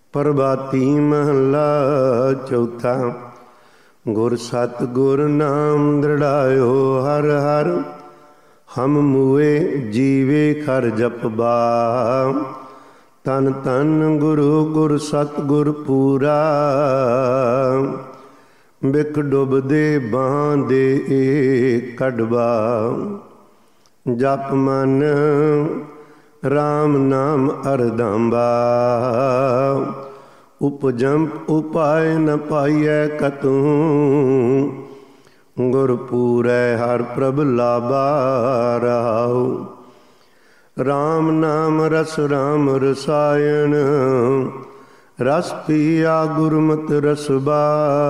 प्रभाती महला चौथा। गुर सत गुर नाम दृढ़ायो हर हर, हम मुए जीवे खर जपबा। तन तन गुरु गुर सत गुर पूरा, बिक डुबदे बांधे कड़बा। जप मन राम नाम अरदांबा, उपजम उपाय न पाइय कतू। गुर पूरै हर प्रभ लाभा रहाऊ। राम नाम रस राम रसायन, रस पिया गुरमत रसबा।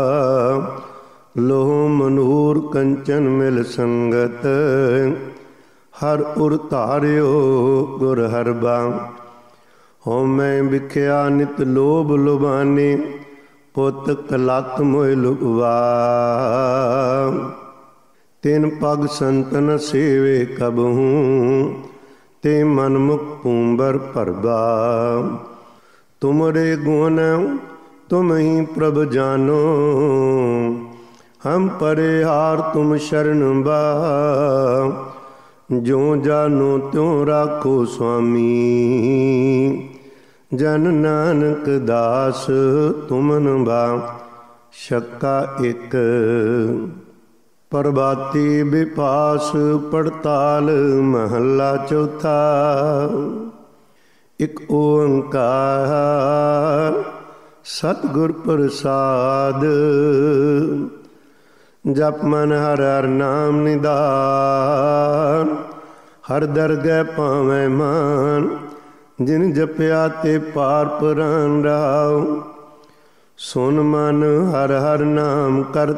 लोह मनूर कंचन मिल संगत, हर उर धारियो गुर हरबा। होमै बिख्या नित लोभ लुभाने, पुत कलत मोह लुभवा। तिन पग संतन सेवे कबहू, ते मनमुख पूंबर भरबा। तुमरे गुण तुम ही प्रभ जानो, हम परे हार तुम शरण बा। जो जानो त्यों राखो स्वामी, जन नानक दास तुमन बा। शक्का एक। प्रभाती विपास पड़ताल महला चौथा। एक ओंकार सतगुर प्रसाद, जप मन हर हर नाम निधान। हर दरगह पावै मान, जिन जपया ते पार पुरान रहाऊ। सुन मन हर हर नाम कर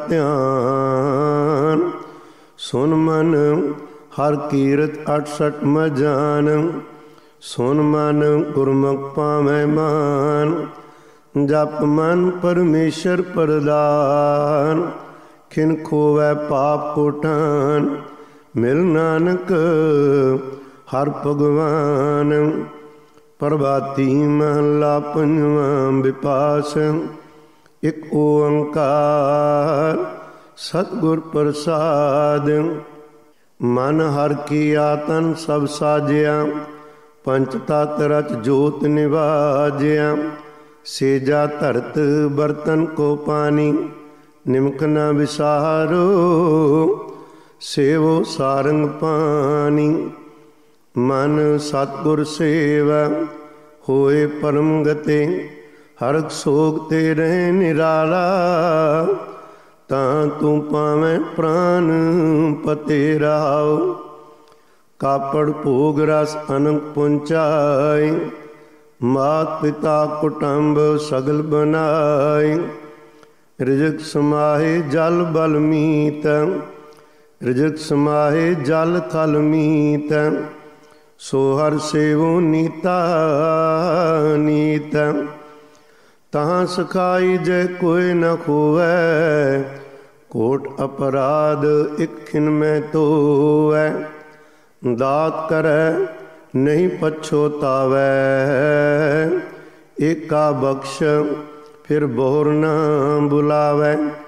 ध्यान, सुन मन हर कीरत 68 मजान। सुन मन गुरमुख पावै मान, जप मन परमेश्वर प्रदान। खिन खोवै पाप कोटान, मिल नानक हर भगवान। प्रभाती महला पंजवा विपास। एक ओंकार सतगुर प्रसाद। मन हर किया तन सब साजिया, पंच तत रच जोत निवाजिया। सेजा धरत बर्तन को पानी, निमक न विसारो सेवो सारंग पानी। मन सतगुर सेवा होए परम गते, हर सोग ते रह निराला। तां तू पावै प्राण पते रहाओ। कापड़ भोग रस अनंत पुंचाई, मात पिता कुटुंब सगल बनाई। रिजक समाहे जल बल मीत, रिजक समाहे जल थल मीत। सो हर सेवो नीता नीत। तहाँ सखाई जय कोई न खोवै, कोट अपराध एक खिन में धोवै। दात करै नहीं पछोतावै, एका बख्श फिर बोर न बुलावै।